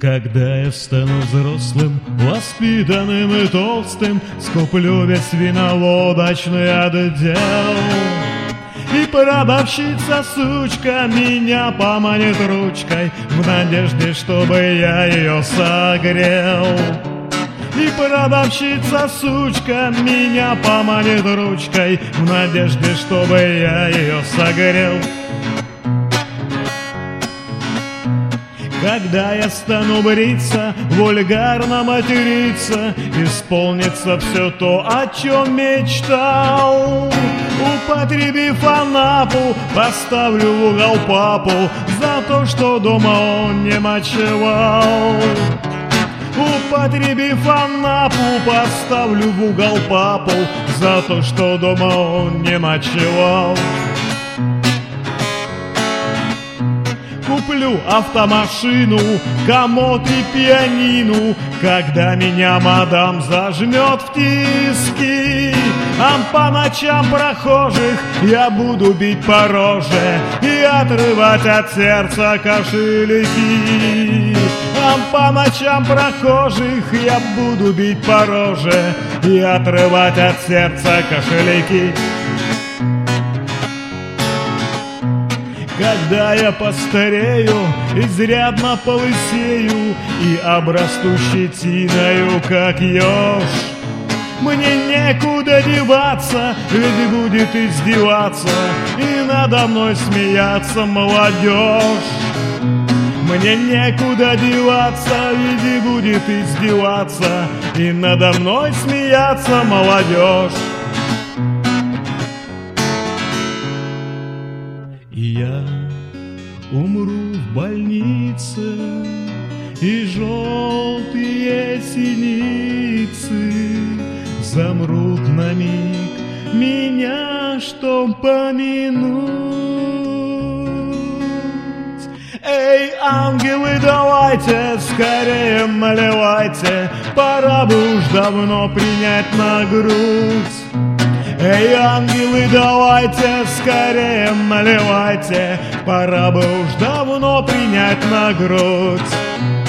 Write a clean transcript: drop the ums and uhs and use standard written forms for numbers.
Когда я стану взрослым, воспитанным и толстым, скуплю весь виноводочный отдел. И продавщица, сучка, меня поманит ручкой в надежде, чтобы я ее согрел. И продавщица, сучка, меня поманит ручкой в надежде, чтобы я ее согрел. Когда я стану бриться, вульгарно материться, исполнится все то, о чем мечтал. Употребив анапу, поставлю в угол папу за то, что дома он не мочевал. Употребив анапу, поставлю в угол папу за то, что дома он не мочевал. Куплю автомашину, комод и пианину, когда меня мадам зажмет в тиски. А по ночам прохожих я буду бить по роже и отрывать от сердца кошельки. А по ночам прохожих я буду бить по роже и отрывать от сердца кошельки. Когда я постарею, изрядно полысею и обрасту щетиною, как еж, мне некуда деваться, ведь будет издеваться и надо мной смеяться молодежь. Мне некуда деваться, ведь будет издеваться и надо мной смеяться молодежь. И я умру в больнице, и желтые синицы замрут на миг меня, чтоб помянуть. Эй, ангелы, давайте, скорее наливайте, пора бы уж давно принять на грудь. Эй, ангелы, давайте, скорее наливайте, пора бы уж давно принять на грудь.